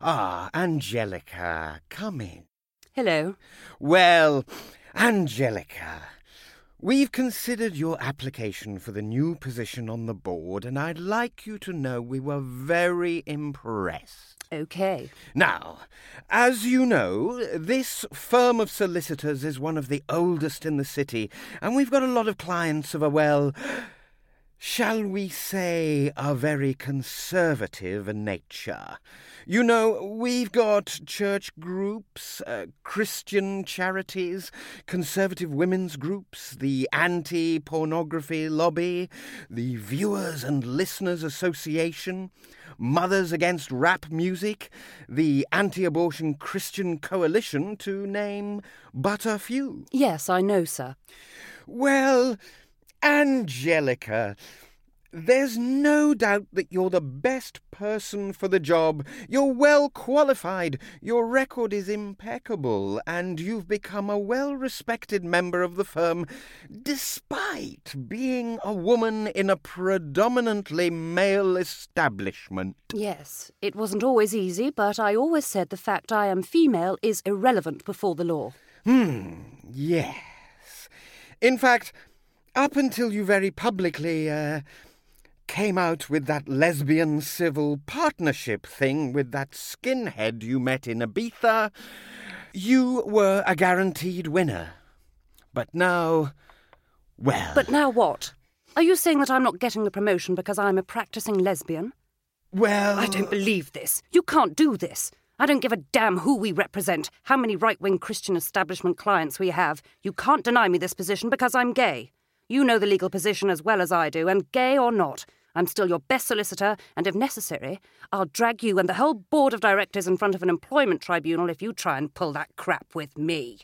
Ah, Angelica, come in. Hello. Well, Angelica, we've considered your application for the new position on the board, and I'd like you to know we were very impressed. Okay. Now, as you know, this firm of solicitors is one of the oldest in the city, and we've got a lot of clients of a, well, shall we say, a very conservative nature. You know, we've got church groups, Christian charities, conservative women's groups, the anti-pornography lobby, the Viewers and Listeners Association, Mothers Against Rap Music, the Anti-Abortion Christian Coalition, to name but a few. Yes, I know, sir. Well, Angelica, there's no doubt that you're the best person for the job. You're well qualified, your record is impeccable, and you've become a well-respected member of the firm, despite being a woman in a predominantly male establishment. Yes, it wasn't always easy, but I always said the fact I am female is irrelevant before the law. Yes. In fact, up until you very publicly, came out with that lesbian civil partnership thing with that skinhead you met in Ibiza, you were a guaranteed winner. But now, well... But now what? Are you saying that I'm not getting the promotion because I'm a practicing lesbian? Well... I don't believe this. You can't do this. I don't give a damn who we represent, how many right-wing Christian establishment clients we have. You can't deny me this position because I'm gay. You know the legal position as well as I do, and gay or not, I'm still your best solicitor, and if necessary, I'll drag you and the whole board of directors in front of an employment tribunal if you try and pull that crap with me.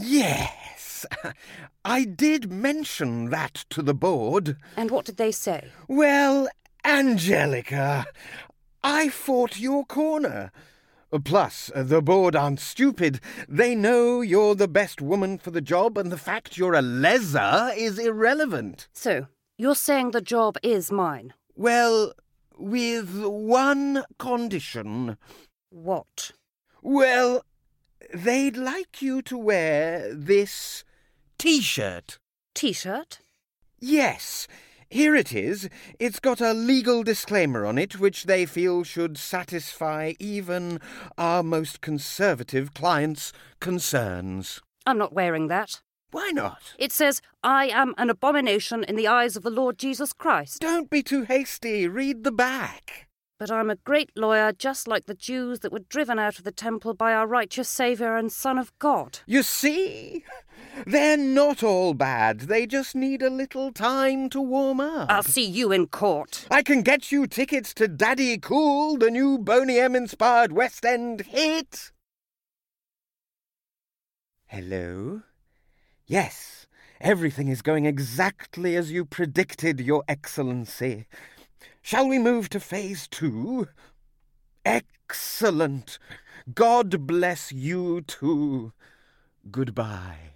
Yes, I did mention that to the board. And what did they say? Well, Angelica, I fought your corner. Plus, the board aren't stupid. They know you're the best woman for the job, and the fact you're a leser is irrelevant. So, you're saying the job is mine? Well, with one condition. What? Well, they'd like you to wear this T-shirt. T-shirt? Yes. Here it is. It's got a legal disclaimer on it, which they feel should satisfy even our most conservative clients' concerns. I'm not wearing that. Why not? It says, I am an abomination in the eyes of the Lord Jesus Christ. Don't be too hasty. Read the back. But I'm a great lawyer, just like the Jews that were driven out of the temple by our righteous Saviour and Son of God. You see? They're not all bad. They just need a little time to warm up. I'll see you in court. I can get you tickets to Daddy Cool, the new Boney M-inspired West End hit. Hello? Yes, everything is going exactly as you predicted, Your Excellency. Shall we move to phase 2? Excellent. God bless you too. Goodbye.